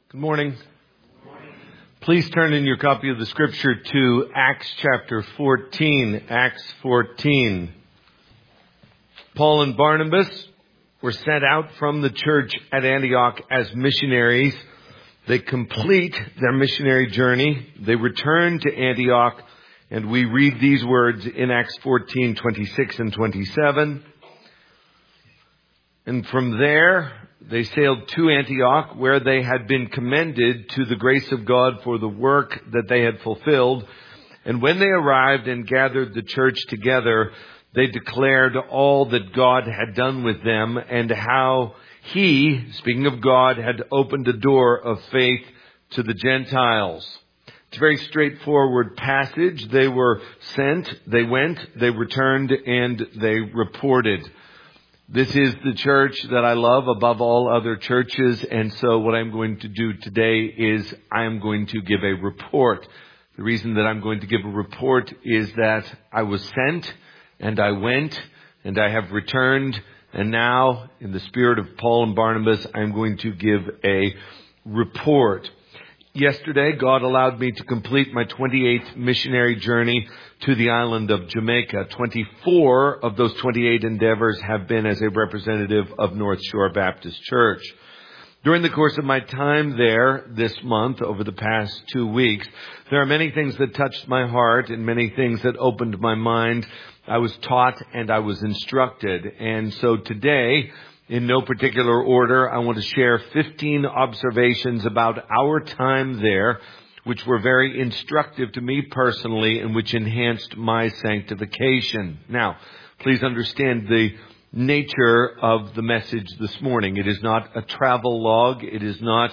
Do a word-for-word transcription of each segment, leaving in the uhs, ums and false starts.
Good morning. Good morning. Please turn in your copy of the scripture to Acts chapter fourteen. Acts fourteen. Paul and Barnabas were sent out from the church at Antioch as missionaries. They complete their missionary journey. They return to Antioch, and we read these words in Acts fourteen, twenty-six and twenty-seven. And from there, they sailed to Antioch, where they had been commended to the grace of God for the work that they had fulfilled. And when they arrived and gathered the church together, they declared all that God had done with them and how He, speaking of God, had opened a door of faith to the Gentiles. It's a very straightforward passage. They were sent, they went, they returned, and they reported. This is the church that I love above all other churches, and so what I'm going to do today is I'm going to give a report. The reason that I'm going to give a report is that I was sent, and I went, and I have returned, and now, in the spirit of Paul and Barnabas, I'm going to give a report. Yesterday, God allowed me to complete my twenty-eighth missionary journey to the island of Jamaica. twenty-four of those twenty-eight endeavors have been as a representative of North Shore Baptist Church. During the course of my time there this month, over the past two weeks, there are many things that touched my heart and many things that opened my mind. I was taught and I was instructed. And so today, in no particular order, I want to share fifteen observations about our time there, which were very instructive to me personally and which enhanced my sanctification. Now, please understand the nature of the message this morning. It is not a travel log. It is not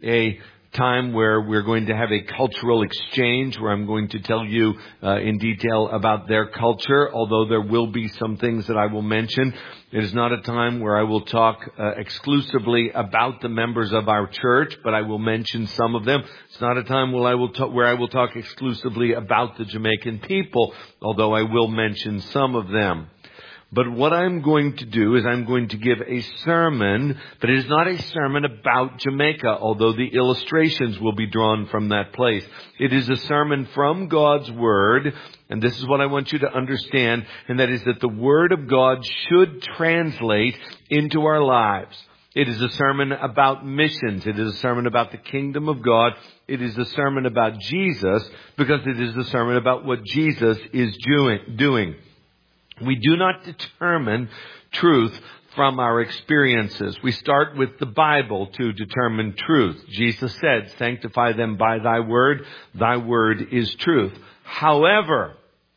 a time where we're going to have a cultural exchange where I'm going to tell you uh, in detail about their culture, although there will be some things that I will mention. It is not a time where I will talk uh, exclusively about the members of our church, but I will mention some of them. It's not a time where I will talk, where I will talk exclusively about the Jamaican people, although I will mention some of them. But what I'm going to do is I'm going to give a sermon, but it is not a sermon about Jamaica, although the illustrations will be drawn from that place. It is a sermon from God's Word, and this is what I want you to understand, and that is that the Word of God should translate into our lives. It is a sermon about missions. It is a sermon about the kingdom of God. It is a sermon about Jesus, because it is a sermon about what Jesus is doing. We do not determine truth from our experiences. We start with the Bible to determine truth. Jesus said, "Sanctify them by thy word. Thy word is truth." However,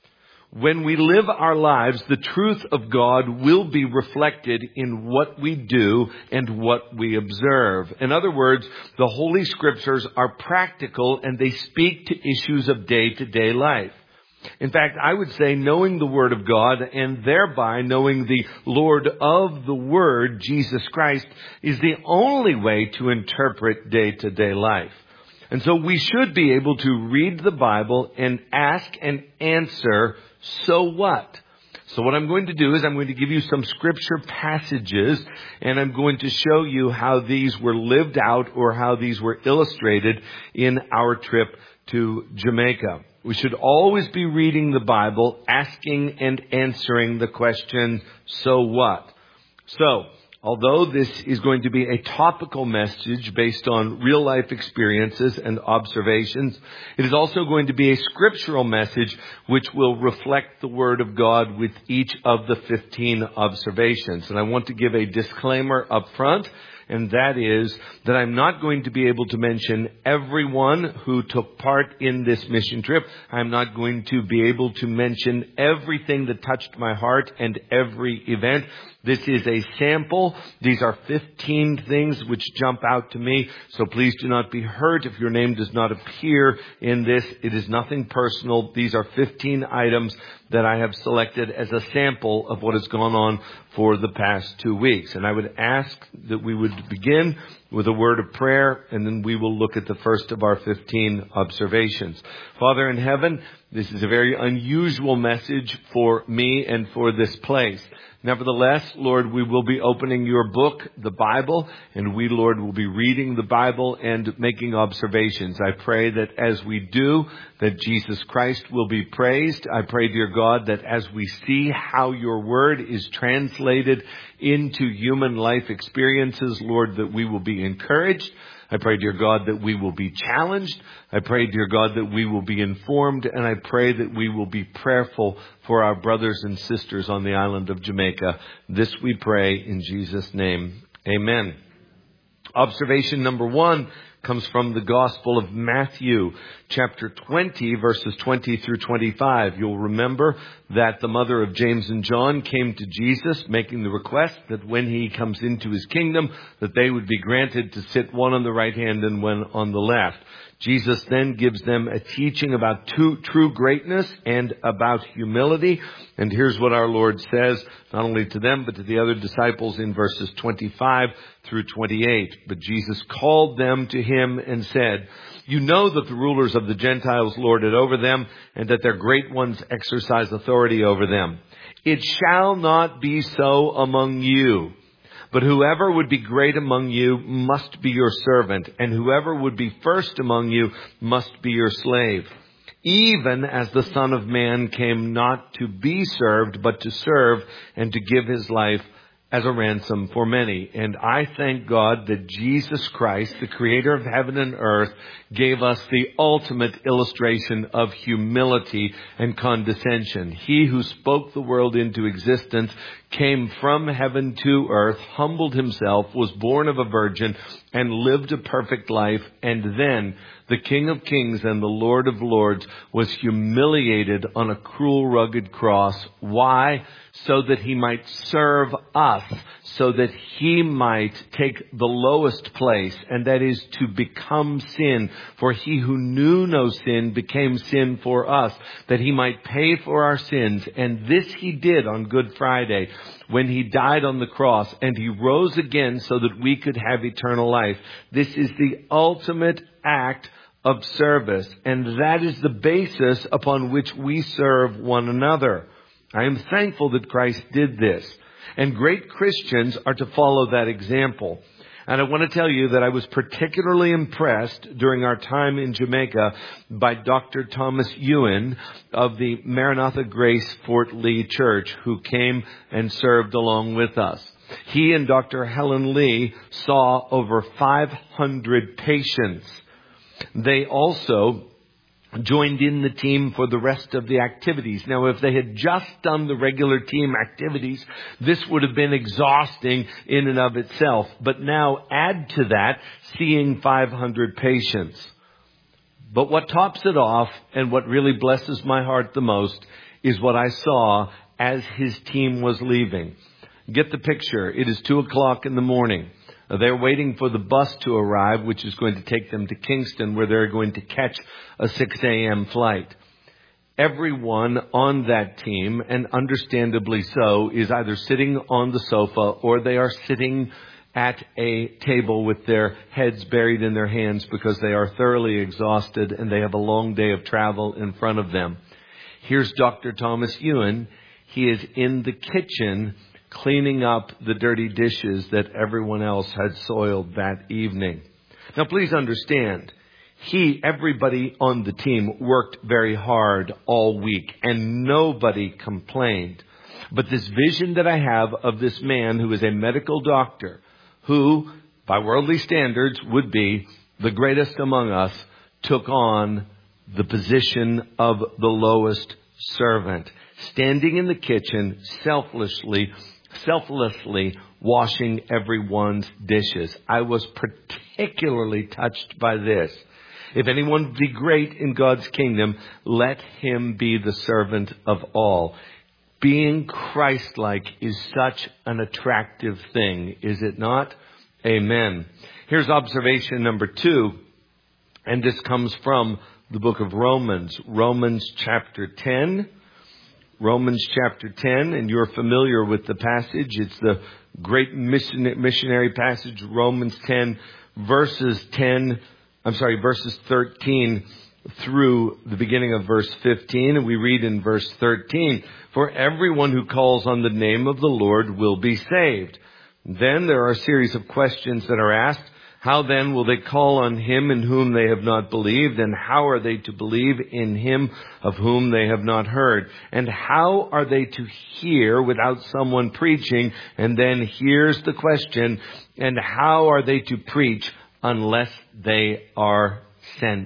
when we live our lives, the truth of God will be reflected in what we do and what we observe. In other words, the Holy Scriptures are practical and they speak to issues of day-to-day life. In fact, I would say knowing the Word of God and thereby knowing the Lord of the Word, Jesus Christ, is the only way to interpret day-to-day life. And so we should be able to read the Bible and ask and answer, so what? So what I'm going to do is I'm going to give you some scripture passages, and I'm going to show you how these were lived out or how these were illustrated in our trip to Jamaica. We should always be reading the Bible, asking and answering the question, so what? So, although this is going to be a topical message based on real life experiences and observations, it is also going to be a scriptural message which will reflect the Word of God with each of the fifteen observations. And I want to give a disclaimer up front. And that is that I'm not going to be able to mention everyone who took part in this mission trip. I'm not going to be able to mention everything that touched my heart and every event. This is a sample. These are fifteen things which jump out to me. So please do not be hurt if your name does not appear in this. It is nothing personal. These are fifteen items that I have selected as a sample of what has gone on for the past two weeks. And I would ask that we would begin with a word of prayer, and then we will look at the first of our fifteen observations. Father in heaven, This is a very unusual message for me and for this place. Nevertheless, Lord, we will be opening your book, the Bible, and we, Lord, will be reading the Bible and making observations. I pray that as we do, that Jesus Christ will be praised. I pray, dear God, that as we see how your word is translated into human life experiences, Lord, that we will be encouraged. I pray, dear God, that we will be challenged. I pray, dear God, that we will be informed. And I pray that we will be prayerful for our brothers and sisters on the island of Jamaica. This we pray in Jesus' name. Amen. Observation number one comes from the Gospel of Matthew, chapter twenty, verses twenty through twenty-five. You'll remember that the mother of James and John came to Jesus, making the request that when he comes into his kingdom, that they would be granted to sit one on the right hand and one on the left. Jesus then gives them a teaching about true, true greatness and about humility. And here's what our Lord says, not only to them, but to the other disciples in verses twenty-five through twenty-eight. But Jesus called them to him and said, "You know that the rulers of the Gentiles lord it over them, and that their great ones exercise authority over them. It shall not be so among you. But whoever would be great among you must be your servant, and whoever would be first among you must be your slave. Even as the Son of Man came not to be served, but to serve and to give his life as a ransom for many." And I thank God that Jesus Christ, the creator of heaven and earth, gave us the ultimate illustration of humility and condescension. He who spoke the world into existence came from heaven to earth, humbled himself, was born of a virgin, and lived a perfect life. And then the King of Kings and the Lord of Lords was humiliated on a cruel, rugged cross. Why? So that he might serve us, so that he might take the lowest place, and that is to become sin. For he who knew no sin became sin for us, that he might pay for our sins. And this he did on Good Friday, when he died on the cross, and he rose again so that we could have eternal life. This is the ultimate act of service, and that is the basis upon which we serve one another. I am thankful that Christ did this, and great Christians are to follow that example. And I want to tell you that I was particularly impressed during our time in Jamaica by Doctor Thomas Ewan of the Maranatha Grace Fort Lee Church, who came and served along with us. He and Doctor Helen Lee saw over five hundred patients. They also joined in the team for the rest of the activities. Now, if they had just done the regular team activities, this would have been exhausting in and of itself. But now add to that seeing five hundred patients. But what tops it off, and what really blesses my heart the most, is what I saw as his team was leaving. Get the picture. It is two o'clock in the morning. They're waiting for the bus to arrive, which is going to take them to Kingston, where they're going to catch a six a.m. flight. Everyone on that team, and understandably so, is either sitting on the sofa or they are sitting at a table with their heads buried in their hands because they are thoroughly exhausted and they have a long day of travel in front of them. Here's Doctor Thomas Ewan. He is in the kitchen cleaning up the dirty dishes that everyone else had soiled that evening. Now, please understand, he, everybody on the team worked very hard all week, and nobody complained. But this vision that I have of this man who is a medical doctor, who, by worldly standards, would be the greatest among us, took on the position of the lowest servant, standing in the kitchen selflessly selflessly washing everyone's dishes. I was particularly touched by this. If anyone would be great in God's kingdom, let him be the servant of all. Being Christ-like is such an attractive thing, is it not? Amen. Here's observation number two, and this comes from the book of Romans. Romans chapter ten. Romans chapter ten, and you're familiar with the passage. It's the great missionary passage, Romans ten, verses ten, I'm sorry, verses thirteen through the beginning of verse fifteen, and we read in verse thirteen, "For everyone who calls on the name of the Lord will be saved." Then there are a series of questions that are asked. How then will they call on him in whom they have not believed? And how are they to believe in him of whom they have not heard? And how are they to hear without someone preaching? And then here's the question, and how are they to preach unless they are sent?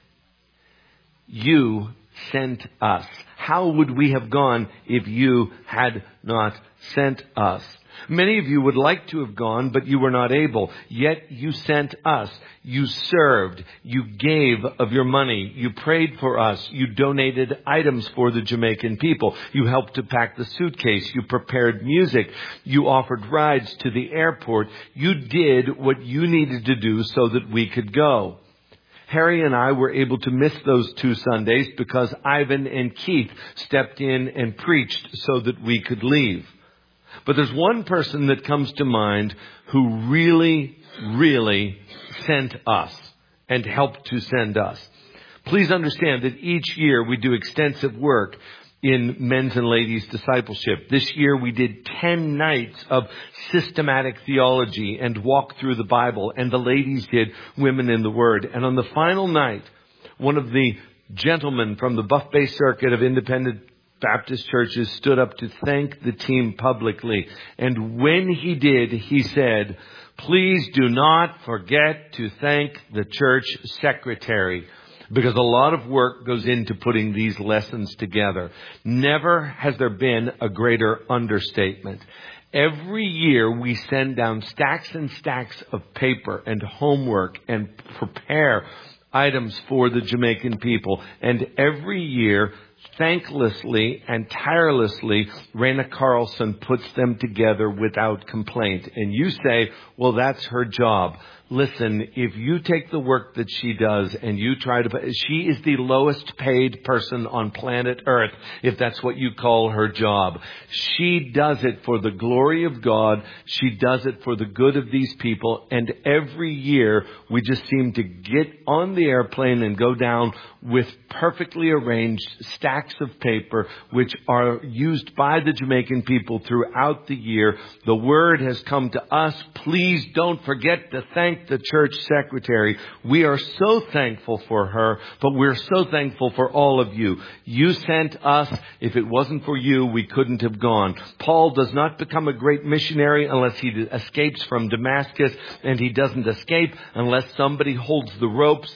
You sent us. How would we have gone if you had not sent us? Many of you would like to have gone, but you were not able. Yet you sent us. You served. You gave of your money. You prayed for us. You donated items for the Jamaican people. You helped to pack the suitcase. You prepared music. You offered rides to the airport. You did what you needed to do so that we could go. Harry and I were able to miss those two Sundays because Ivan and Keith stepped in and preached so that we could leave. But there's one person that comes to mind who really, really sent us and helped to send us. Please understand that each year we do extensive work in men's and ladies' discipleship. This year we did ten nights of systematic theology and walk through the Bible, and the ladies did Women in the Word. And on the final night, one of the gentlemen from the Buff Bay Circuit of Independent Baptist churches stood up to thank the team publicly. And when he did, he said, "Please do not forget to thank the church secretary, because a lot of work goes into putting these lessons together." Never has there been a greater understatement. Every year we send down stacks and stacks of paper and homework and prepare items for the Jamaican people. And every year, thanklessly and tirelessly, Raina Carlson puts them together without complaint. And you say, well, that's her job. Listen, if you take the work that she does and you try to, she is the lowest paid person on planet Earth, if that's what you call her job. She does it for the glory of God. She does it for the good of these people. And every year we just seem to get on the airplane and go down with perfectly arranged stacks of paper, which are used by the Jamaican people throughout the year. The word has come to us. Please don't forget to thank the church secretary. We are so thankful for her, but we're so thankful for all of you. You sent us. If it wasn't for you, we couldn't have gone. Paul does not become a great missionary unless he escapes from Damascus, and he doesn't escape unless somebody holds the ropes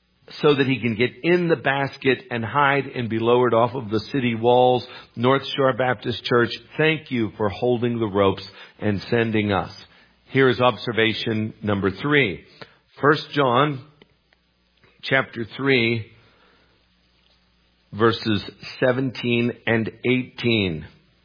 so that he can get in the basket and hide and be lowered off of the city walls. North Shore Baptist Church, thank you for holding the ropes and sending us. Here is observation number three. First John chapter three, verses seventeen and eighteen.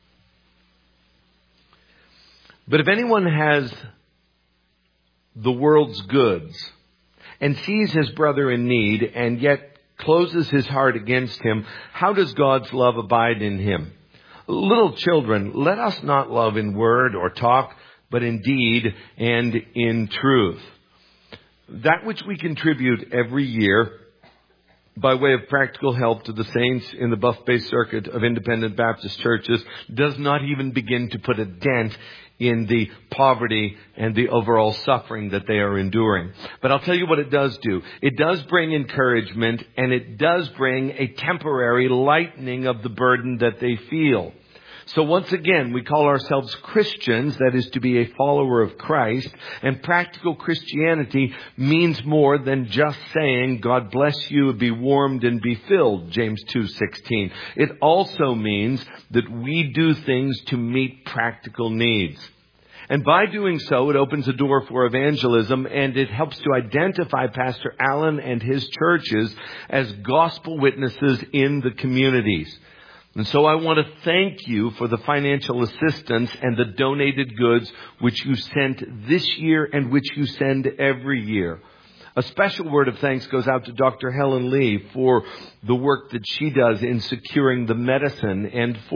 But if anyone has the world's goods and sees his brother in need and yet closes his heart against him, how does God's love abide in him? Little children, let us not love in word or talk, but in deed and in truth. That which we contribute every year by way of practical help to the saints in the Buff Bay Circuit of Independent Baptist churches does not even begin to put a dent in the poverty and the overall suffering that they are enduring. But I'll tell you what it does do. It does bring encouragement, and it does bring a temporary lightening of the burden that they feel. So once again, we call ourselves Christians, that is to be a follower of Christ, and practical Christianity means more than just saying, God bless you, be warmed and be filled, James two sixteen. It also means that we do things to meet practical needs. And by doing so, it opens a door for evangelism, and it helps to identify Pastor Allen and his churches as gospel witnesses in the communities. And so I want to thank you for the financial assistance and the donated goods which you sent this year and which you send every year. A special word of thanks goes out to Doctor Helen Lee for the work that she does in securing the medicine and for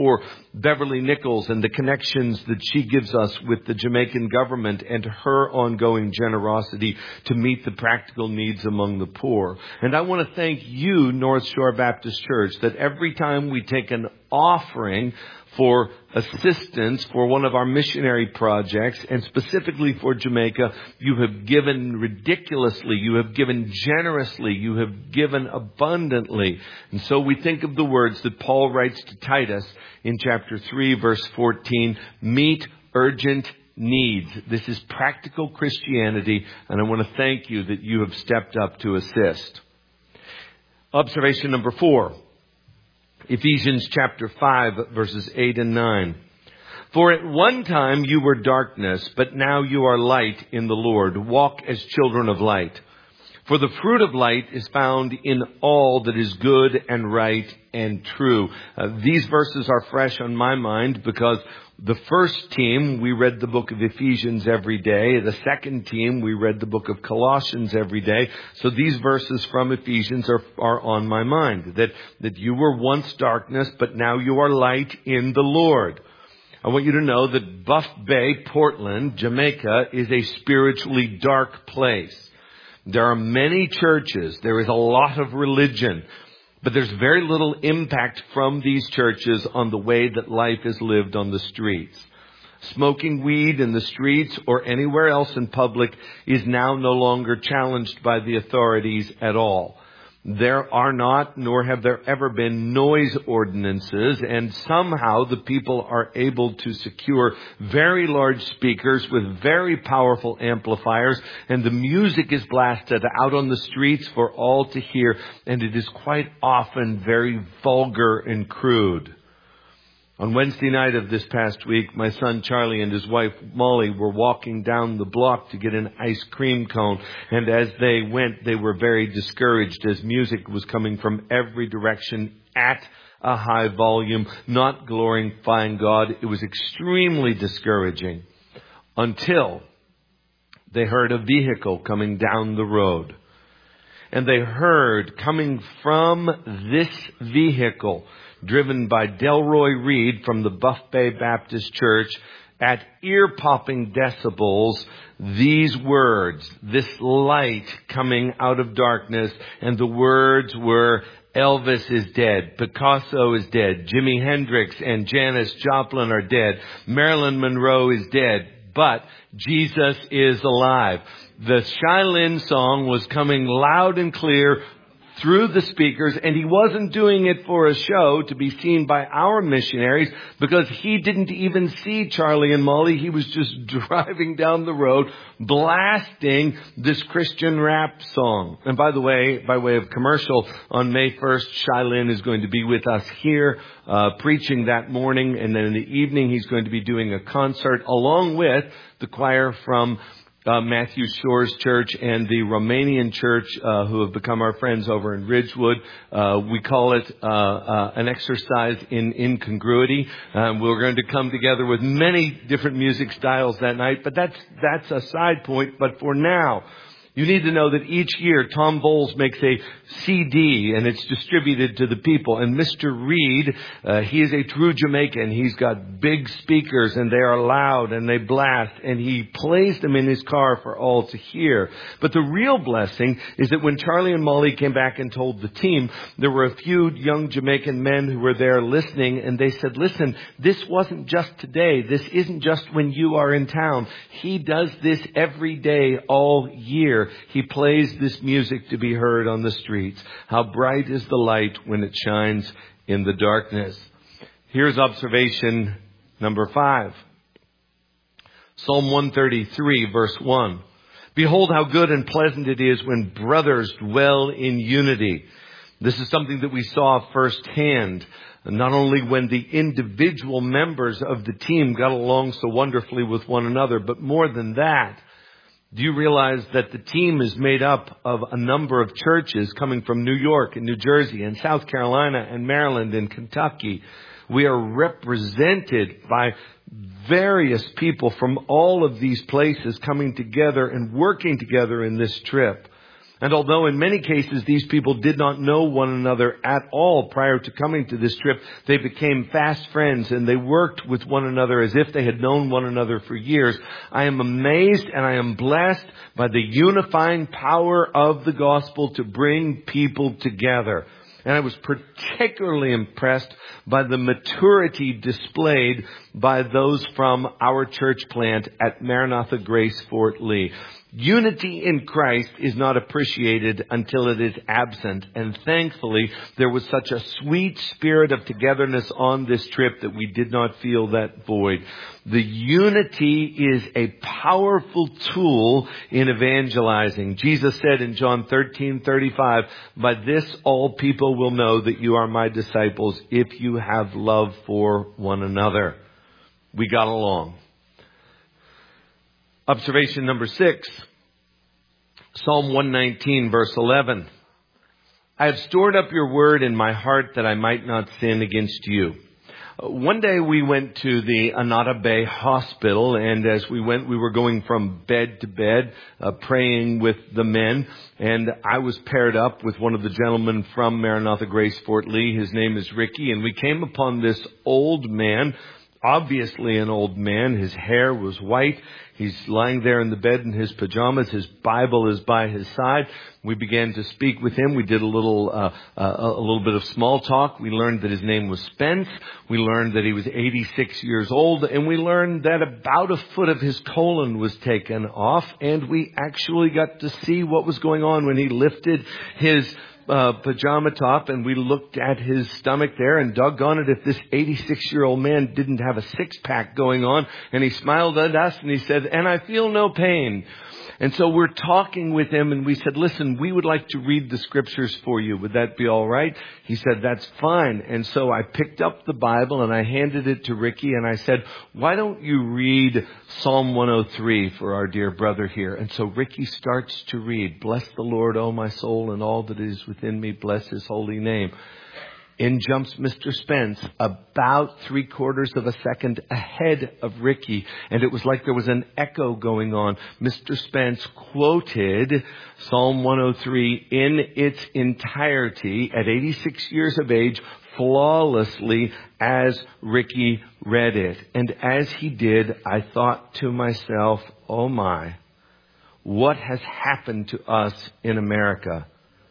Beverly Nichols and the connections that she gives us with the Jamaican government and her ongoing generosity to meet the practical needs among the poor. And I want to thank you, North Shore Baptist Church, that every time we take an offering for assistance for one of our missionary projects, and specifically for Jamaica, you have given ridiculously, you have given generously, you have given abundantly. And so we think of the words that Paul writes to Titus in chapter three, verse fourteen, meet urgent needs. This is practical Christianity, and I want to thank you that you have stepped up to assist. Observation number four. Ephesians chapter five, verses eight and nine. For at one time you were darkness, but now you are light in the Lord. Walk as children of light. For the fruit of light is found in all that is good and right and true. Uh, these verses are fresh on my mind because the first team, we read the book of Ephesians every day. The second team, we read the book of Colossians every day. So these verses from Ephesians are, are on my mind. That, that you were once darkness, but now you are light in the Lord. I want you to know that Buff Bay, Portland, Jamaica, is a spiritually dark place. There are many churches. There is a lot of religion. But there's very little impact from these churches on the way that life is lived on the streets. Smoking weed in the streets or anywhere else in public is now no longer challenged by the authorities at all. There are not, nor have there ever been, noise ordinances, and somehow the people are able to secure very large speakers with very powerful amplifiers, and the music is blasted out on the streets for all to hear, and it is quite often very vulgar and crude. On Wednesday night of this past week, my son Charlie and his wife Molly were walking down the block to get an ice cream cone. And as they went, they were very discouraged as music was coming from every direction at a high volume, not glorifying God. It was extremely discouraging until they heard a vehicle coming down the road. And they heard coming from this vehicle, driven by Delroy Reed from the Buff Bay Baptist Church, at ear-popping decibels, these words, this light coming out of darkness, and the words were, Elvis is dead, Picasso is dead, Jimi Hendrix and Janis Joplin are dead, Marilyn Monroe is dead, but Jesus is alive. The Shylin song was coming loud and clear through the speakers, and he wasn't doing it for a show to be seen by our missionaries, because he didn't even see Charlie and Molly. He was just driving down the road blasting this Christian rap song. And by the way, by way of commercial, on May first, Shylin is going to be with us here uh, preaching that morning, and then in the evening he's going to be doing a concert along with the choir from Uh, Matthew Shore's church and the Romanian church, uh, who have become our friends over in Ridgewood. Uh, we call it uh, uh, an exercise in incongruity. Um, we're going to come together with many different music styles that night, but that's that's a side point. But for now, you need to know that each year Tom Bowles makes a C D and it's distributed to the people. And Mister Reed, uh, he is a true Jamaican. He's got big speakers and they are loud and they blast, and he plays them in his car for all to hear. But the real blessing is that when Charlie and Molly came back and told the team, there were a few young Jamaican men who were there listening, and they said, listen, this wasn't just today. This isn't just when you are in town. He does this every day all year. He plays this music to be heard on the streets. How bright is the light when it shines in the darkness. Here's observation number five. Psalm one thirty-three, verse one. Behold how good and pleasant it is when brothers dwell in unity. This is something that we saw firsthand. Not only when the individual members of the team got along so wonderfully with one another, but more than that, do you realize that the team is made up of a number of churches coming from New York and New Jersey and South Carolina and Maryland and Kentucky? We are represented by various people from all of these places coming together and working together in this trip. And although in many cases these people did not know one another at all prior to coming to this trip, they became fast friends and they worked with one another as if they had known one another for years. I am amazed and I am blessed by the unifying power of the gospel to bring people together. And I was particularly impressed by the maturity displayed by those from our church plant at Maranatha Grace Fort Lee. Unity in Christ is not appreciated until it is absent. And thankfully, there was such a sweet spirit of togetherness on this trip that we did not feel that void. The unity is a powerful tool in evangelizing. Jesus said in John thirteen thirty-five, "By this all people will know that you are my disciples if you have love for one another." We got along. Observation number six, Psalm one nineteen, verse eleven. "I have stored up your word in my heart that I might not sin against you." One day we went to the Anata Bay Hospital, and as we went, we were going from bed to bed, uh, praying with the men, and I was paired up with one of the gentlemen from Maranatha Grace Fort Lee. His name is Ricky, and we came upon this old man, obviously an old man. His hair was white. He's lying there in the bed in his pajamas. His Bible is by his side. We began to speak with him. We did a little, uh, uh, a little bit of small talk. We learned that his name was Spence. We learned that he was eighty-six years old. And we learned that about a foot of his colon was taken off. And we actually got to see what was going on when he lifted his Uh, pajama top, and we looked at his stomach there, and doggone it if this eighty-six-year-old man didn't have a six-pack going on. And he smiled at us and he said, "And I feel no pain." And so we're talking with him, and we said, "Listen, we would like to read the scriptures for you. Would that be all right?" He said, "That's fine." And so I picked up the Bible and I handed it to Ricky, and I said, "Why don't you read Psalm one oh three for our dear brother here?" And so Ricky starts to read, "Bless the Lord, O my soul, and all that is within me. Bless his holy name." In jumps Mister Spence about three quarters of a second ahead of Ricky. And it was like there was an echo going on. Mister Spence quoted Psalm one oh three in its entirety at eighty-six years of age, flawlessly, as Ricky read it. And as he did, I thought to myself, oh my, what has happened to us in America?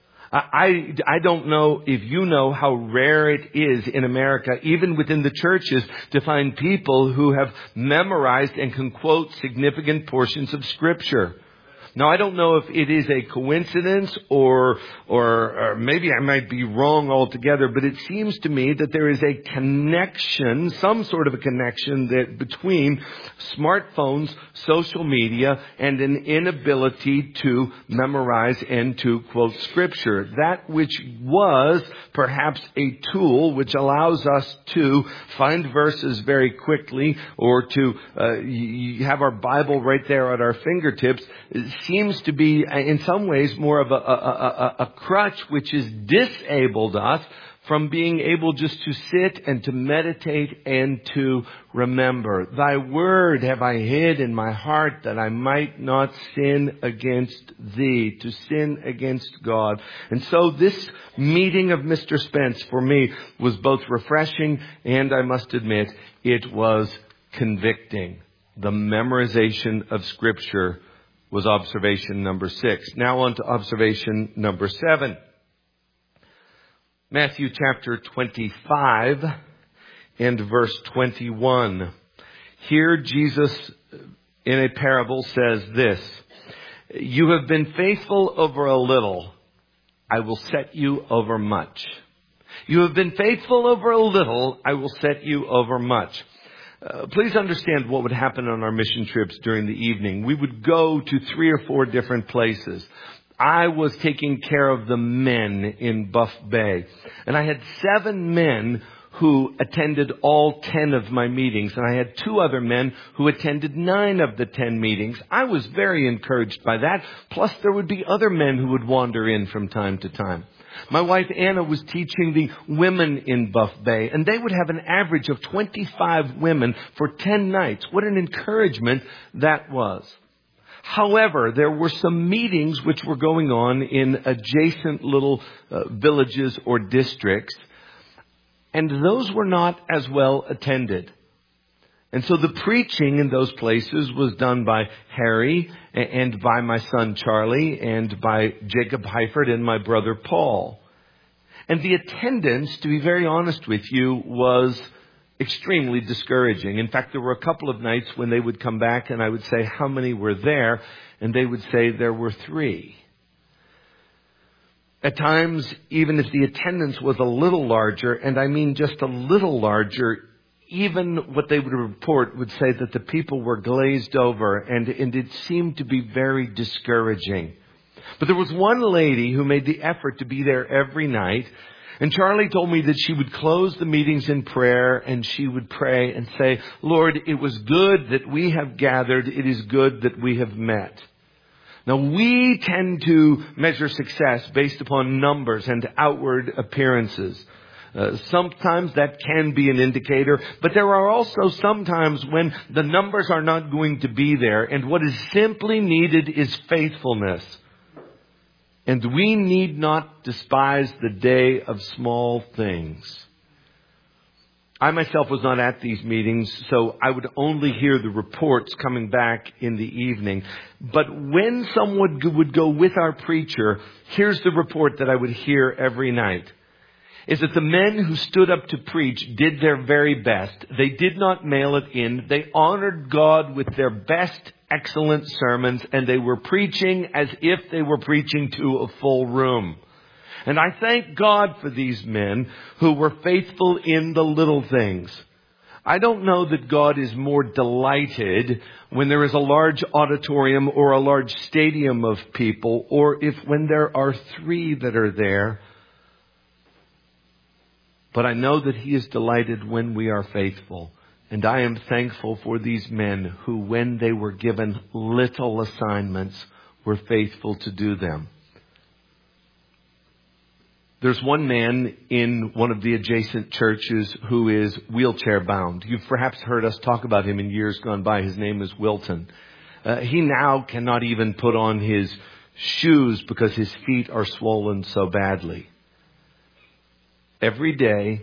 I, I don't know if you know how rare it is in America, even within the churches, to find people who have memorized and can quote significant portions of Scripture. Now, I don't know if it is a coincidence or, or, or maybe I might be wrong altogether, but it seems to me that there is a connection, some sort of a connection that between smartphones, social media, and an inability to memorize and to quote Scripture. That which was perhaps a tool which allows us to find verses very quickly or to uh, have our Bible right there at our fingertips seems to be in some ways more of a, a, a, a crutch which has disabled us from being able just to sit and to meditate and to remember. Thy word have I hid in my heart that I might not sin against thee, to sin against God. And so this meeting of Mister Spence for me was both refreshing and, I must admit, it was convicting. The memorization of Scripture was observation number six. Now on to observation number seven. Matthew chapter twenty-five and verse twenty-one. Here Jesus in a parable says this: "You have been faithful over a little, I will set you over much. You have been faithful over a little, I will set you over much." Uh, please understand what would happen on our mission trips during the evening. We would go to three or four different places. I was taking care of the men in Buff Bay. And I had seven men who attended all ten of my meetings. And I had two other men who attended nine of the ten meetings. I was very encouraged by that. Plus, there would be other men who would wander in from time to time. My wife Anna was teaching the women in Buff Bay, and they would have an average of twenty-five women for ten nights. What an encouragement that was. However, there were some meetings which were going on in adjacent little uh, villages or districts, and those were not as well attended. And so the preaching in those places was done by Harry and by my son Charlie and by Jacob Heifert and my brother Paul. And the attendance, to be very honest with you, was extremely discouraging. In fact, there were a couple of nights when they would come back and I would say, how many were there? And they would say there were three. At times, even if the attendance was a little larger, and I mean just a little larger, even what they would report would say that the people were glazed over, and, and it seemed to be very discouraging. But there was one lady who made the effort to be there every night, and Charlie told me that she would close the meetings in prayer, and she would pray and say, Lord, it was good that we have gathered. It is good that we have met. Now, we tend to measure success based upon numbers and outward appearances. Uh, sometimes that can be an indicator, but there are also some times when the numbers are not going to be there, and what is simply needed is faithfulness. And we need not despise the day of small things. I myself was not at these meetings, so I would only hear the reports coming back in the evening. But when someone would go with our preacher, here's the report that I would hear every night. Is that the men who stood up to preach did their very best. They did not mail it in. They honored God with their best, excellent sermons, and they were preaching as if they were preaching to a full room. And I thank God for these men who were faithful in the little things. I don't know that God is more delighted when there is a large auditorium or a large stadium of people, or if when there are three that are there. But I know that He is delighted when we are faithful. And I am thankful for these men who, when they were given little assignments, were faithful to do them. There's one man in one of the adjacent churches who is wheelchair bound. You've perhaps heard us talk about him in years gone by. His name is Wilton. Uh, he now cannot even put on his shoes because his feet are swollen so badly. Every day,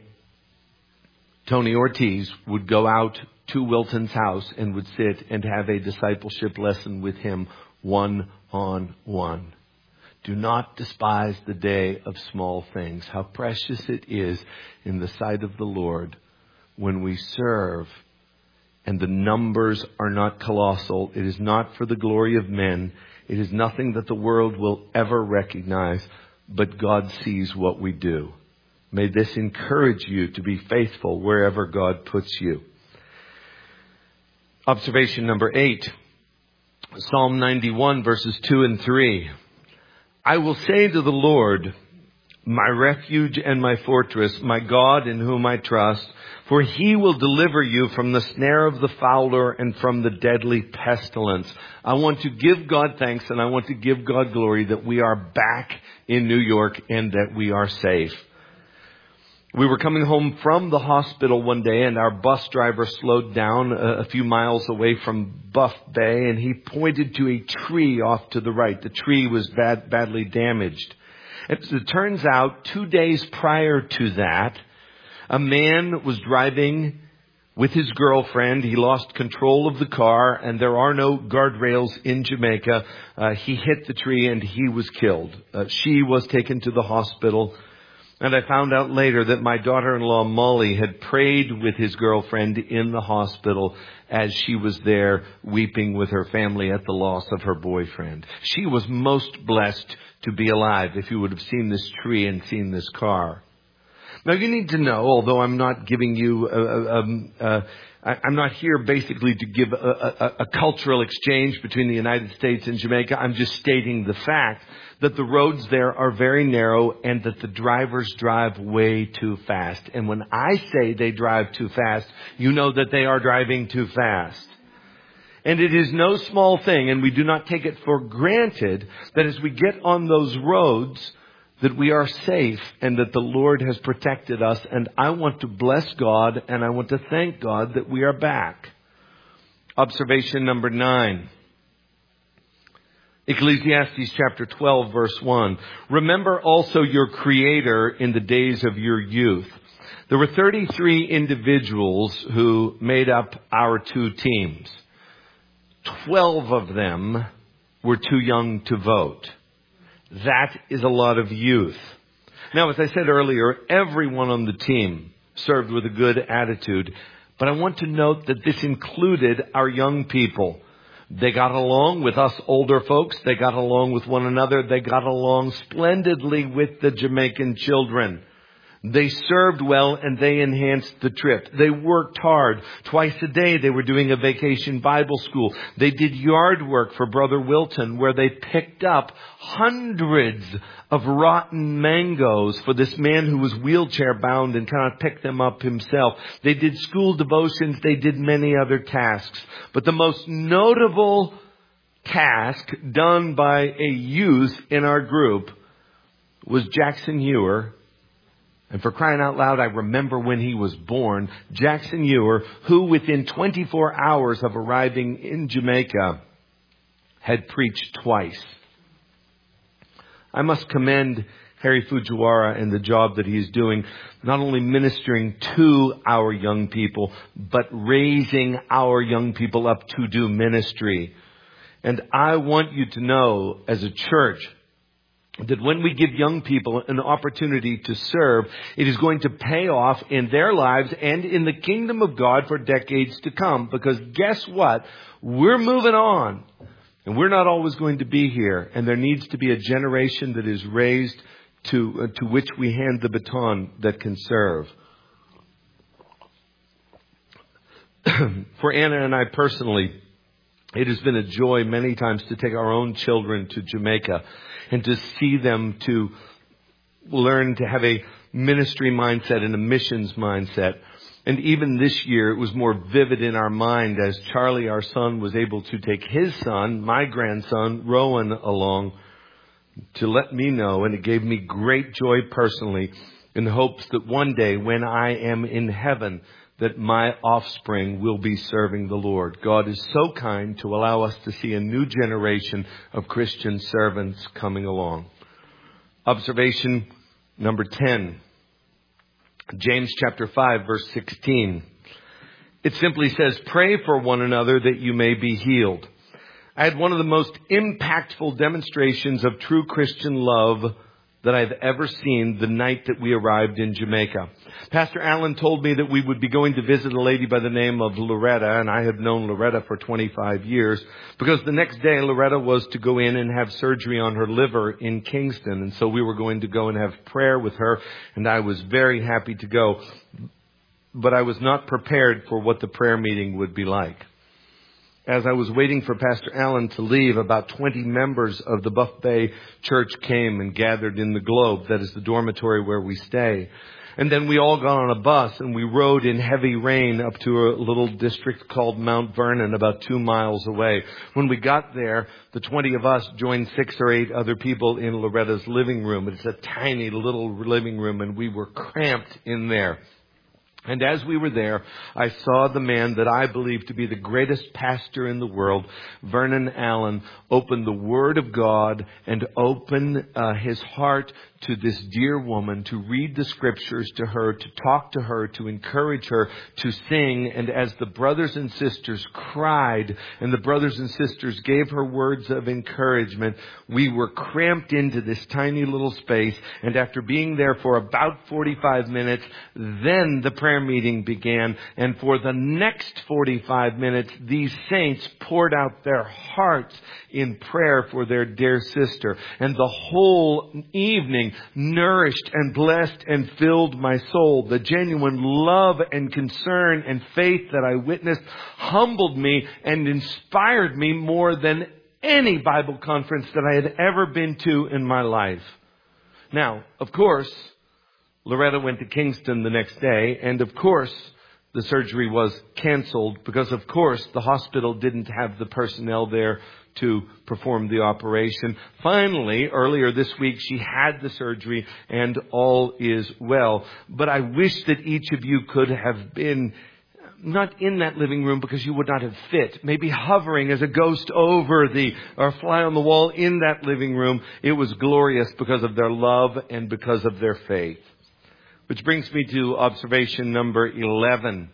Tony Ortiz would go out to Wilton's house and would sit and have a discipleship lesson with him one on one. Do not despise the day of small things. How precious it is in the sight of the Lord when we serve and the numbers are not colossal. It is not for the glory of men. It is nothing that the world will ever recognize, but God sees what we do. May this encourage you to be faithful wherever God puts you. Observation number eight. Psalm ninety-one, verses two and three. I will say to the Lord, my refuge and my fortress, my God in whom I trust, for He will deliver you from the snare of the fowler and from the deadly pestilence. I want to give God thanks and I want to give God glory that we are back in New York and that we are safe. We were coming home from the hospital one day and our bus driver slowed down a few miles away from Buff Bay and he pointed to a tree off to the right. The tree was bad, badly damaged. As it turns out, two days prior to that, a man was driving with his girlfriend. He lost control of the car and there are no guardrails in Jamaica. Uh, he hit the tree and he was killed. Uh, she was taken to the hospital. And I found out later that my daughter-in-law, Molly, had prayed with his girlfriend in the hospital as she was there weeping with her family at the loss of her boyfriend. She was most blessed to be alive if you would have seen this tree and seen this car. Now, you need to know, although I'm not giving you, a, a, a, a, I'm not here basically to give a, a, a cultural exchange between the United States and Jamaica. I'm just stating the fact that the roads there are very narrow and that the drivers drive way too fast. And when I say they drive too fast, you know that they are driving too fast. And it is no small thing, and we do not take it for granted, that as we get on those roads, that we are safe and that the Lord has protected us. And I want to bless God and I want to thank God that we are back. Observation number nine. Ecclesiastes chapter twelve, verse one. Remember also your Creator in the days of your youth. There were thirty-three individuals who made up our two teams. Twelve of them were too young to vote. That is a lot of youth. Now, as I said earlier, everyone on the team served with a good attitude. But I want to note that this included our young people. They got along with us older folks. They got along with one another. They got along splendidly with the Jamaican children. They served well and they enhanced the trip. They worked hard. Twice a day they were doing a vacation Bible school. They did yard work for Brother Wilton where they picked up hundreds of rotten mangoes for this man who was wheelchair bound and cannot pick them up himself. They did school devotions. They did many other tasks. But the most notable task done by a youth in our group was Jackson Ewer. And for crying out loud, I remember when he was born, Jackson Ewer, who within twenty-four hours of arriving in Jamaica had preached twice. I must commend Harry Fujiwara and the job that he's doing, not only ministering to our young people, but raising our young people up to do ministry. And I want you to know, as a church, that when we give young people an opportunity to serve, it is going to pay off in their lives and in the kingdom of God for decades to come. Because guess what? We're moving on. And we're not always going to be here. And there needs to be a generation that is raised to, uh, to which we hand the baton that can serve. For Anna and I personally, it has been a joy many times to take our own children to Jamaica and to see them to learn to have a ministry mindset and a missions mindset. And even this year, it was more vivid in our mind as Charlie, our son, was able to take his son, my grandson, Rowan, along to let me know. And it gave me great joy personally in the hopes that one day when I am in heaven, that my offspring will be serving the Lord. God is so kind to allow us to see a new generation of Christian servants coming along. Observation number ten. James chapter five, verse sixteen. It simply says, pray for one another that you may be healed. I had one of the most impactful demonstrations of true Christian love that I've ever seen the night that we arrived in Jamaica. Pastor Allen told me that we would be going to visit a lady by the name of Loretta, and I have known Loretta for twenty-five years, because the next day Loretta was to go in and have surgery on her liver in Kingston, and so we were going to go and have prayer with her, and I was very happy to go, but I was not prepared for what the prayer meeting would be like. As I was waiting for Pastor Allen to leave, about twenty members of the Buff Bay Church came and gathered in the Globe. That is the dormitory where we stay. And then we all got on a bus and we rode in heavy rain up to a little district called Mount Vernon, about two miles away. When we got there, the twenty of us joined six or eight other people in Loretta's living room. It's a tiny little living room and we were cramped in there. And as we were there, I saw the man that I believe to be the greatest pastor in the world, Vernon Allen, open the Word of God and open uh, his heart to this dear woman, to read the Scriptures to her, to talk to her, to encourage her, to sing. And as the brothers and sisters cried and the brothers and sisters gave her words of encouragement, we were cramped into this tiny little space. And after being there for about forty-five minutes, then the prayer meeting began, and for the next forty-five minutes these saints poured out their hearts in prayer for their dear sister, and the whole evening nourished and blessed and filled my soul. The genuine love and concern and faith that I witnessed humbled me and inspired me more than any Bible conference that I had ever been to in my life. Now, of course, Loretta went to Kingston the next day, and of course, the surgery was canceled because, of course, the hospital didn't have the personnel there to perform the operation. Finally, earlier this week, she had the surgery, and all is well. But I wish that each of you could have been not in that living room because you would not have fit. Maybe hovering as a ghost over the, or fly on the wall in that living room. It was glorious because of their love and because of their faith. Which brings me to observation number eleven.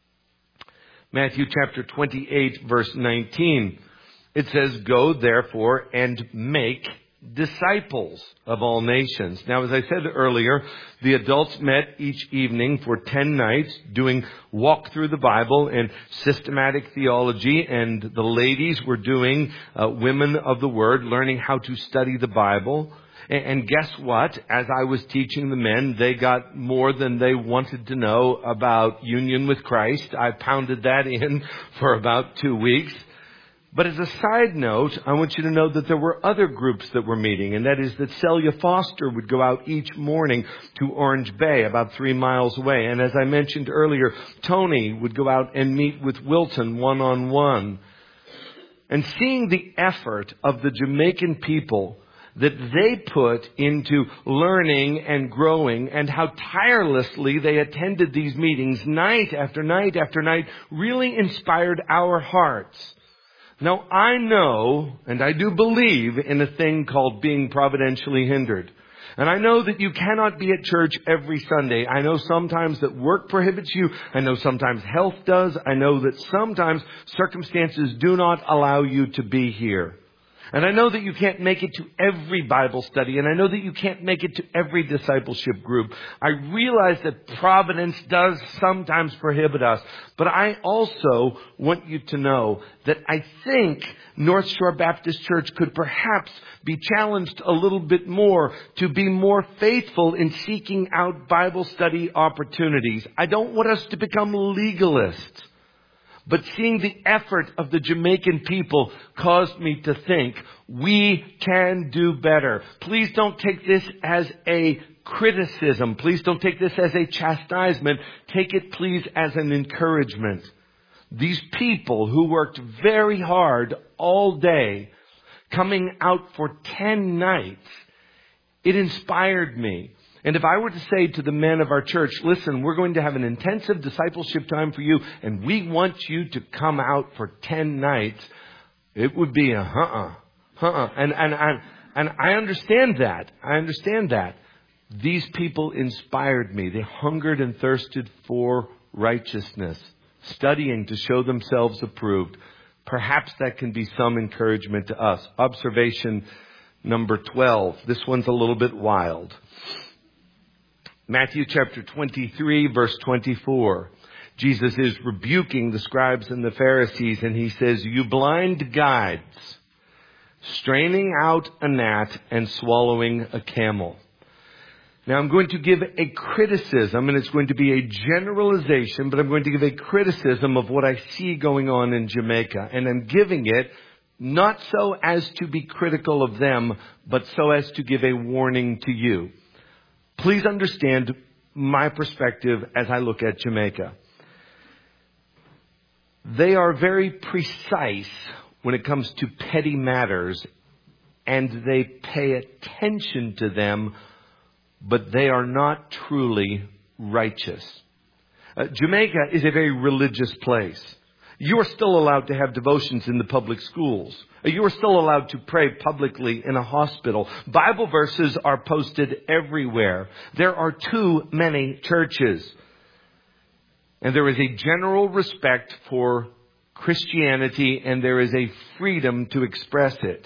Matthew chapter twenty-eight, verse nineteen. It says, "Go therefore and make disciples of all nations." Now, as I said earlier, the adults met each evening for ten nights doing walk through the Bible and systematic theology, and the ladies were doing uh, women of the Word, learning how to study the Bible. And guess what? As I was teaching the men, they got more than they wanted to know about union with Christ. I pounded that in for about two weeks. But as a side note, I want you to know that there were other groups that were meeting, and that is that Celia Foster would go out each morning to Orange Bay, about three miles away. And as I mentioned earlier, Tony would go out and meet with Wilton one-on-one. And seeing the effort of the Jamaican people that they put into learning and growing, and how tirelessly they attended these meetings night after night after night, really inspired our hearts. Now, I know, and I do believe in a thing called being providentially hindered. And I know that you cannot be at church every Sunday. I know sometimes that work prohibits you. I know sometimes health does. I know that sometimes circumstances do not allow you to be here. And I know that you can't make it to every Bible study, and I know that you can't make it to every discipleship group. I realize that providence does sometimes prohibit us, but I also want you to know that I think North Shore Baptist Church could perhaps be challenged a little bit more to be more faithful in seeking out Bible study opportunities. I don't want us to become legalists. But seeing the effort of the Jamaican people caused me to think we can do better. Please don't take this as a criticism. Please don't take this as a chastisement. Take it, please, as an encouragement. These people who worked very hard all day, coming out for ten nights, it inspired me. And if I were to say to the men of our church, listen, we're going to have an intensive discipleship time for you, and we want you to come out for ten nights, it would be a uh-uh, uh-uh. And, and, and, and I understand that. I understand that. These people inspired me. They hungered and thirsted for righteousness, studying to show themselves approved. Perhaps that can be some encouragement to us. Observation number twelve. This one's a little bit wild. Matthew chapter twenty-three, verse twenty-four. Jesus is rebuking the scribes and the Pharisees, and he says, "You blind guides, straining out a gnat and swallowing a camel." Now I'm going to give a criticism, and it's going to be a generalization, but I'm going to give a criticism of what I see going on in Jamaica. And I'm giving it not so as to be critical of them, but so as to give a warning to you. Please understand my perspective as I look at Jamaica. They are very precise when it comes to petty matters, and they pay attention to them, but they are not truly righteous. Uh, Jamaica is a very religious place. You are still allowed to have devotions in the public schools. You are still allowed to pray publicly in a hospital. Bible verses are posted everywhere. There are too many churches. And there is a general respect for Christianity, and there is a freedom to express it.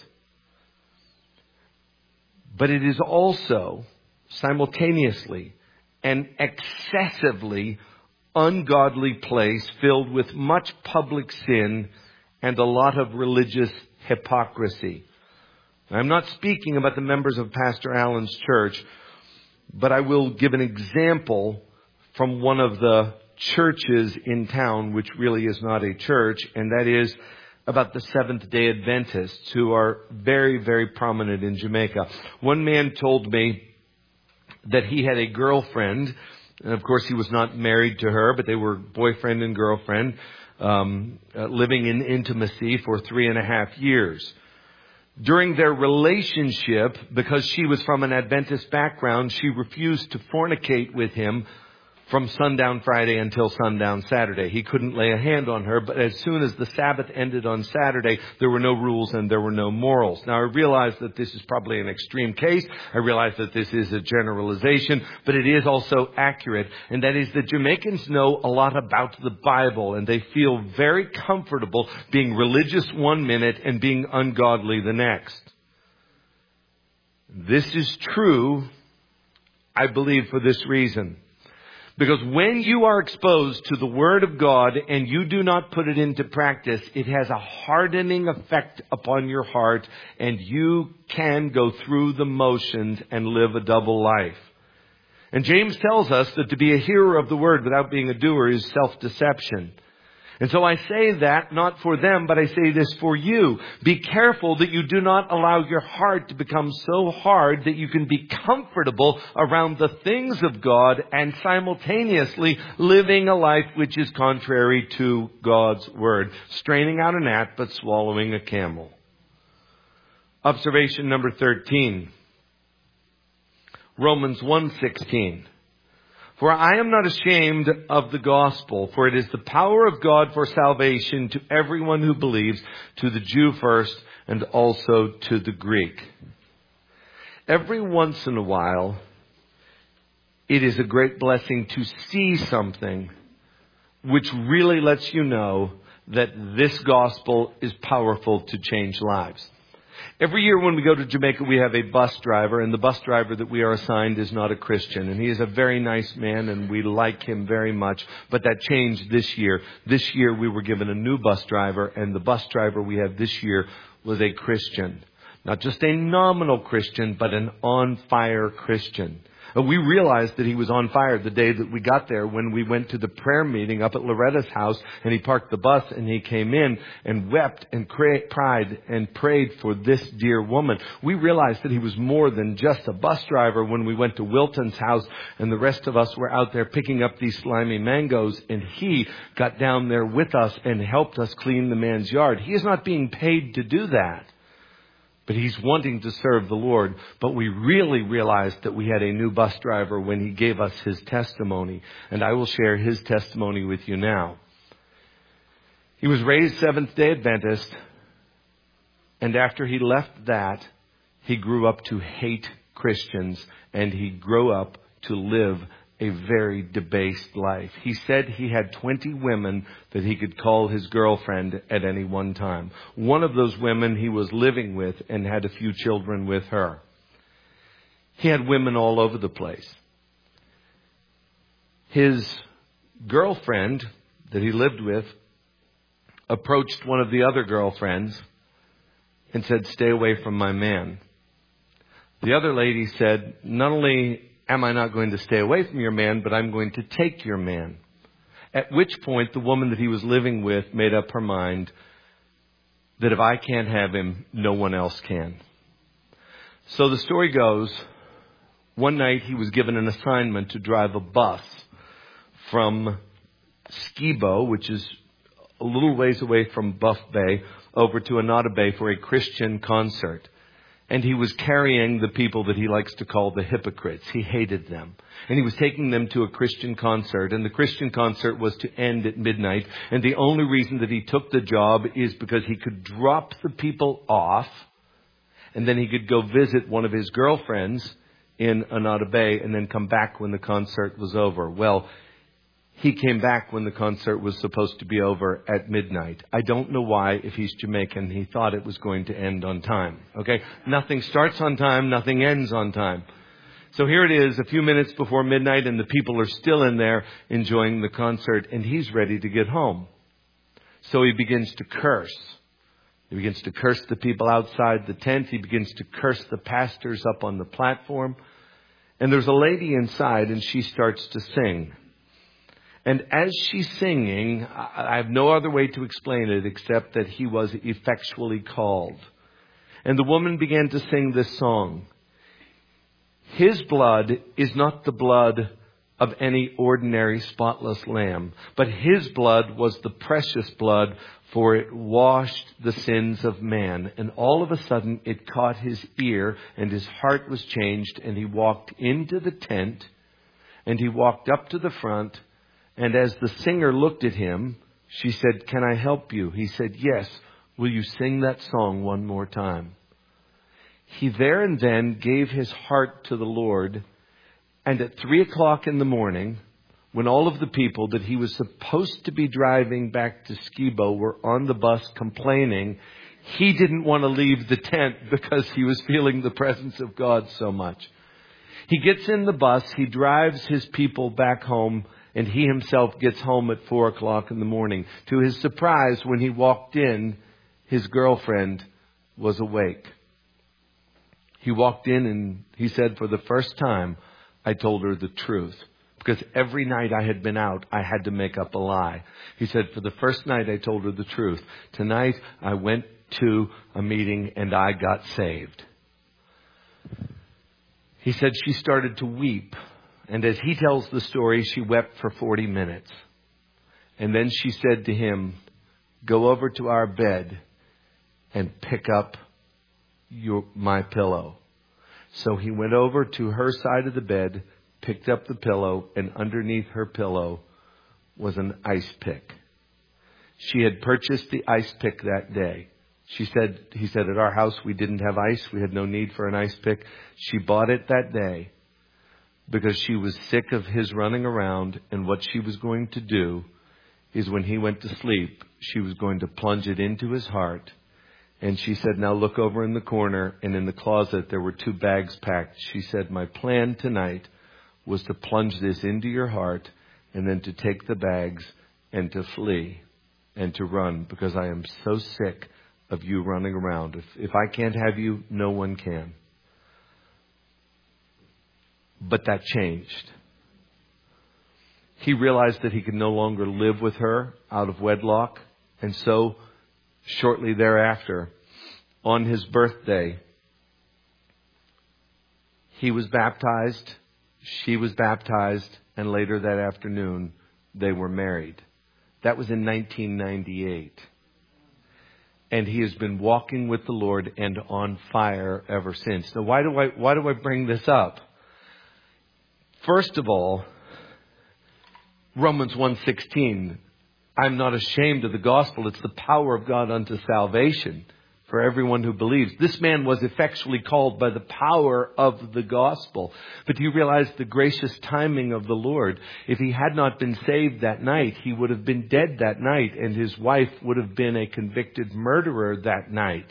But it is also simultaneously an excessively ungodly place filled with much public sin and a lot of religious hypocrisy. I'm not speaking about the members of Pastor Allen's church, but I will give an example from one of the churches in town, which really is not a church, and that is about the Seventh-day Adventists, who are very, very prominent in Jamaica. One man told me that he had a girlfriend. And of course, he was not married to her, but they were boyfriend and girlfriend, um, uh, living in intimacy for three and a half years. During their relationship, because she was from an Adventist background, she refused to fornicate with him from sundown Friday until sundown Saturday. He couldn't lay a hand on her, but as soon as the Sabbath ended on Saturday, there were no rules and there were no morals. Now, I realize that this is probably an extreme case. I realize that this is a generalization, but it is also accurate. And that is that Jamaicans know a lot about the Bible, and they feel very comfortable being religious one minute and being ungodly the next. This is true, I believe, for this reason. Because when you are exposed to the Word of God and you do not put it into practice, it has a hardening effect upon your heart, and you can go through the motions and live a double life. And James tells us that to be a hearer of the Word without being a doer is self-deception. And so I say that not for them, but I say this for you. Be careful that you do not allow your heart to become so hard that you can be comfortable around the things of God and simultaneously living a life which is contrary to God's Word. Straining out a gnat, but swallowing a camel. Observation number thirteen. Romans one sixteen. For I am not ashamed of the gospel, for it is the power of God for salvation to everyone who believes, to the Jew first and also to the Greek. Every once in a while, it is a great blessing to see something which really lets you know that this gospel is powerful to change lives. Every year when we go to Jamaica, we have a bus driver, and the bus driver that we are assigned is not a Christian. And he is a very nice man, and we like him very much. But that changed this year. This year we were given a new bus driver, and the bus driver we have this year was a Christian. Not just a nominal Christian, but an on-fire Christian. We realized that he was on fire the day that we got there when we went to the prayer meeting up at Loretta's house, and he parked the bus and he came in and wept and cried and prayed for this dear woman. We realized that he was more than just a bus driver when we went to Wilton's house, and the rest of us were out there picking up these slimy mangoes, and he got down there with us and helped us clean the man's yard. He is not being paid to do that. But he's wanting to serve the Lord. But we really realized that we had a new bus driver when he gave us his testimony. And I will share his testimony with you now. He was raised Seventh-day Adventist. And after he left that, he grew up to hate Christians. And he grew up to live a very debased life. He said he had twenty women that he could call his girlfriend at any one time. One of those women he was living with and had a few children with her. He had women all over the place. His girlfriend that he lived with approached one of the other girlfriends and said, "Stay away from my man." The other lady said, "Not only am I not going to stay away from your man, but I'm going to take your man." At which point, the woman that he was living with made up her mind that if I can't have him, no one else can. So the story goes, one night he was given an assignment to drive a bus from Skibo, which is a little ways away from Buff Bay, over to Anada Bay for a Christian concert. And he was carrying the people that he likes to call the hypocrites. He hated them. And he was taking them to a Christian concert. And the Christian concert was to end at midnight. And the only reason that he took the job is because he could drop the people off. And then he could go visit one of his girlfriends in Anada Bay and then come back when the concert was over. Well, he came back when the concert was supposed to be over at midnight. I don't know why. If he's Jamaican, he thought it was going to end on time. Okay? Nothing starts on time. Nothing ends on time. So here it is, a few minutes before midnight, and the people are still in there enjoying the concert, and he's ready to get home. So he begins to curse. He begins to curse the people outside the tent. He begins to curse the pastors up on the platform. And there's a lady inside, and she starts to sing. And as she's singing, I have no other way to explain it except that he was effectually called. And the woman began to sing this song. His blood is not the blood of any ordinary spotless lamb, but his blood was the precious blood, for it washed the sins of man. And all of a sudden it caught his ear, and his heart was changed, and he walked into the tent. And he walked up to the front, and as the singer looked at him, she said, "Can I help you?" He said, "Yes. Will you sing that song one more time?" He there and then gave his heart to the Lord. And at three o'clock in the morning, when all of the people that he was supposed to be driving back to Skibo were on the bus complaining, he didn't want to leave the tent because he was feeling the presence of God so much. He gets in the bus, he drives his people back home, and he himself gets home at four o'clock in the morning. To his surprise, when he walked in, his girlfriend was awake. He walked in and he said, "For the first time, I told her the truth. Because every night I had been out, I had to make up a lie." He said, "For the first night, I told her the truth. Tonight, I went to a meeting and I got saved." He said she started to weep. And as he tells the story, she wept for forty minutes. And then she said to him, "Go over to our bed and pick up your, my pillow." So he went over to her side of the bed, picked up the pillow, and underneath her pillow was an ice pick. She had purchased the ice pick that day. She said, he said, "At our house, we didn't have ice. We had no need for an ice pick." She bought it that day because she was sick of his running around. And what she was going to do is when he went to sleep, she was going to plunge it into his heart. And she said, "Now look over in the corner." And in the closet, there were two bags packed. She said, "My plan tonight was to plunge this into your heart and then to take the bags and to flee and to run, because I am so sick of you running around. If, if I can't have you, no one can." But that changed. He realized that he could no longer live with her out of wedlock. And so shortly thereafter, on his birthday, he was baptized, she was baptized, and later that afternoon, they were married. That was in nineteen ninety-eight. And he has been walking with the Lord and on fire ever since. Now, why do I, why do I bring this up? First of all, Romans one sixteen, "I'm not ashamed of the gospel. It's the power of God unto salvation for everyone who believes." This man was effectually called by the power of the gospel. But do you realize the gracious timing of the Lord? If he had not been saved that night, he would have been dead that night, and his wife would have been a convicted murderer that night.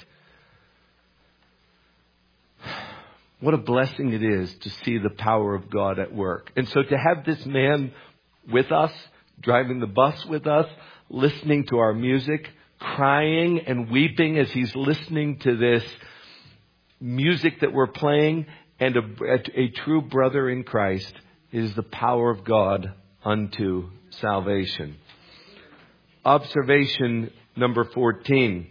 What a blessing it is to see the power of God at work. And so to have this man with us, driving the bus with us, listening to our music, crying and weeping as he's listening to this music that we're playing, and a, a, a true brother in Christ, is the power of God unto salvation. Observation number fourteen.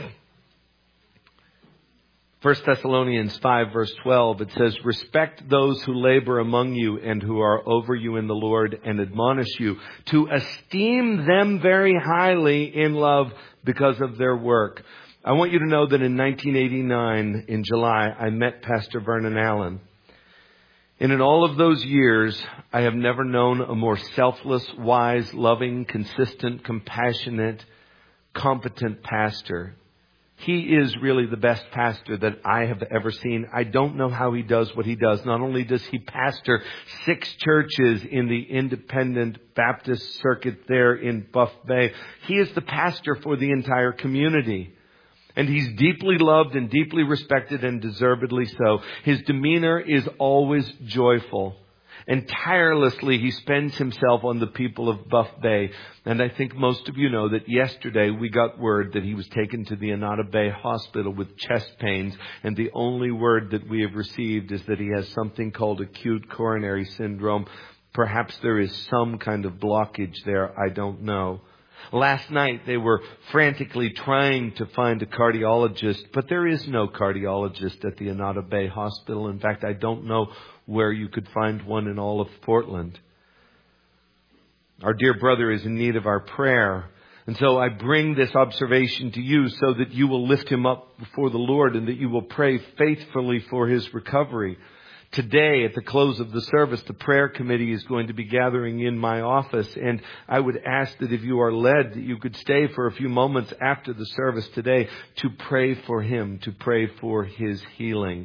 First Thessalonians five verse twelve, it says, "Respect those who labor among you and who are over you in the Lord, and admonish you to esteem them very highly in love because of their work." I want you to know that in nineteen eighty-nine, in July, I met Pastor Vernon Allen. And in all of those years, I have never known a more selfless, wise, loving, consistent, compassionate, competent pastor. He is really the best pastor that I have ever seen. I don't know how he does what he does. Not only does he pastor six churches in the independent Baptist circuit there in Buff Bay, he is the pastor for the entire community. And he's deeply loved and deeply respected, and deservedly so. His demeanor is always joyful. And tirelessly he spends himself on the people of Buff Bay. And I think most of you know that yesterday we got word that he was taken to the Anata Bay Hospital with chest pains. And the only word that we have received is that he has something called acute coronary syndrome. Perhaps there is some kind of blockage there. I don't know. Last night they were frantically trying to find a cardiologist, but there is no cardiologist at the Anata Bay Hospital. In fact, I don't know where you could find one in all of Portland. Our dear brother is in need of our prayer. And so I bring this observation to you so that you will lift him up before the Lord, and that you will pray faithfully for his recovery. Today, at the close of the service, the prayer committee is going to be gathering in my office, and I would ask that if you are led, that you could stay for a few moments after the service today to pray for him, to pray for his healing.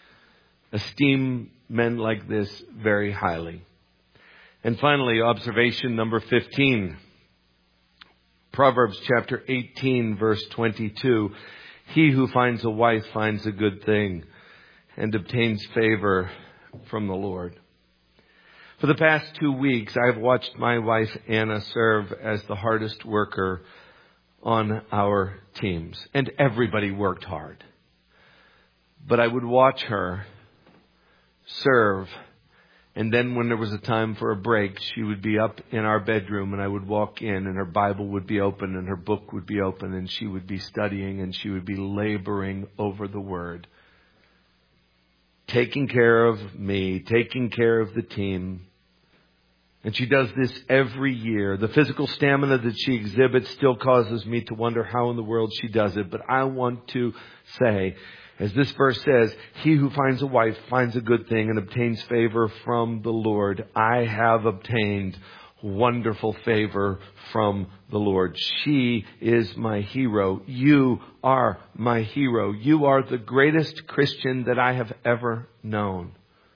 Esteem men like this very highly. And finally, observation number fifteen. Proverbs chapter eighteen, verse twenty-two. He who finds a wife finds a good thing and obtains favor from the Lord. For the past two weeks, I've watched my wife Anna serve as the hardest worker on our teams. And everybody worked hard. But I would watch her serve, and then when there was a time for a break, she would be up in our bedroom, and I would walk in, and her Bible would be open, and her book would be open, and she would be studying, and she would be laboring over the Word. Taking care of me, taking care of the team. And she does this every year. The physical stamina that she exhibits still causes me to wonder how in the world she does it. But I want to say, as this verse says, he who finds a wife finds a good thing and obtains favor from the Lord. I have obtained wonderful favor from the Lord. She is my hero. You are my hero. You are the greatest Christian that I have ever known.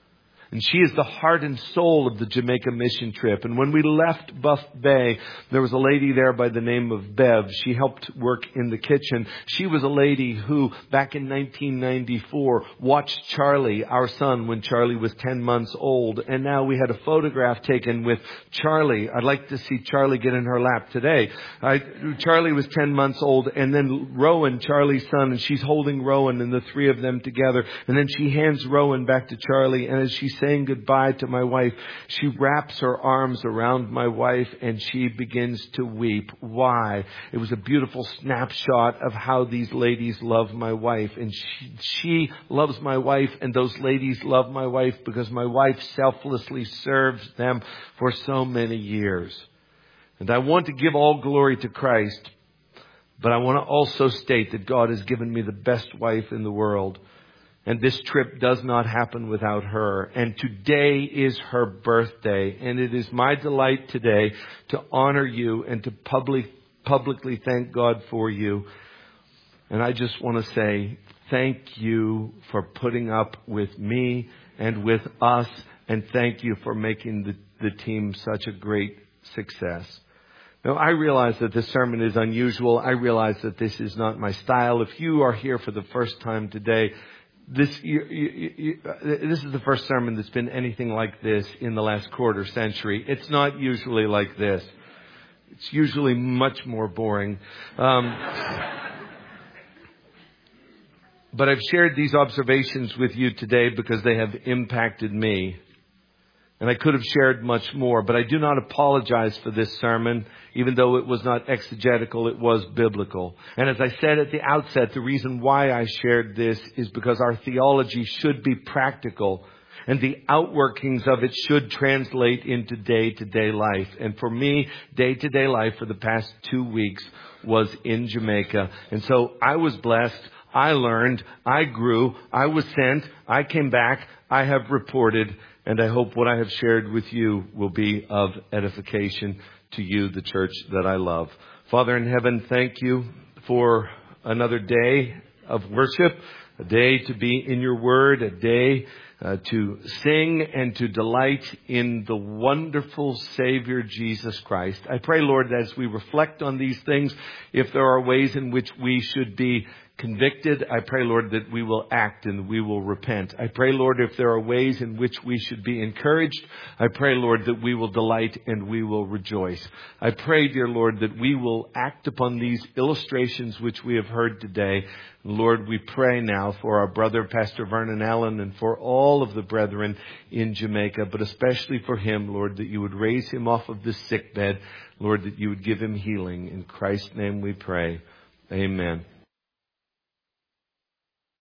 And she is the heart and soul of the Jamaica mission trip. And when we left Buff Bay, there was a lady there by the name of Bev. She helped work in the kitchen. She was a lady who, back in nineteen ninety-four, watched Charlie, our son, when Charlie was ten months old. And now we had a photograph taken with Charlie. I'd like to see Charlie get in her lap today. I, Charlie was ten months old. And then Rowan, Charlie's son, and she's holding Rowan and the three of them together. And then she hands Rowan back to Charlie. And as she's saying goodbye to my wife, she wraps her arms around my wife and she begins to weep. Why? It was a beautiful snapshot of how these ladies love my wife. And she, she loves my wife, and those ladies love my wife because my wife selflessly serves them for so many years. And I want to give all glory to Christ, but I want to also state that God has given me the best wife in the world. And this trip does not happen without her. And today is her birthday. And it is my delight today to honor you and to public, publicly thank God for you. And I just want to say thank you for putting up with me and with us. And thank you for making the, the team such a great success. Now, I realize that this sermon is unusual. I realize that this is not my style. If you are here for the first time today, This you, you, you, this is the first sermon that's been anything like this in the last quarter century. It's not usually like this. It's usually much more boring. Um, but I've shared these observations with you today because they have impacted me. And I could have shared much more, but I do not apologize for this sermon. Even though it was not exegetical, it was biblical. And as I said at the outset, the reason why I shared this is because our theology should be practical, and the outworkings of it should translate into day-to-day life. And for me, day-to-day life for the past two weeks was in Jamaica. And so I was blessed. I learned. I grew. I was sent. I came back. I have reported. And I hope what I have shared with you will be of edification to you, the church that I love. Father in heaven, thank you for another day of worship, a day to be in your word, a day uh, to sing and to delight in the wonderful Savior, Jesus Christ. I pray, Lord, as we reflect on these things, if there are ways in which we should be convicted, I pray, Lord, that we will act and we will repent. I pray, Lord, if there are ways in which we should be encouraged, I pray, Lord, that we will delight and we will rejoice. I pray, dear Lord, that we will act upon these illustrations which we have heard today. Lord, we pray now for our brother, Pastor Vernon Allen, and for all of the brethren in Jamaica, but especially for him, Lord, that you would raise him off of the sick bed. Lord, that you would give him healing. In Christ's name we pray. Amen.